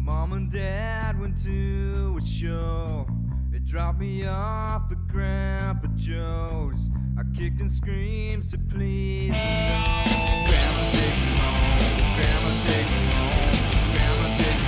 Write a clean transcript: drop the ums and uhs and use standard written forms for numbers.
Mom and Dad went to a show. They dropped me off at Grandpa Joe's. I kicked and screamed, said please no. Grandma take me home, Grandma take me home, Grandma take me home.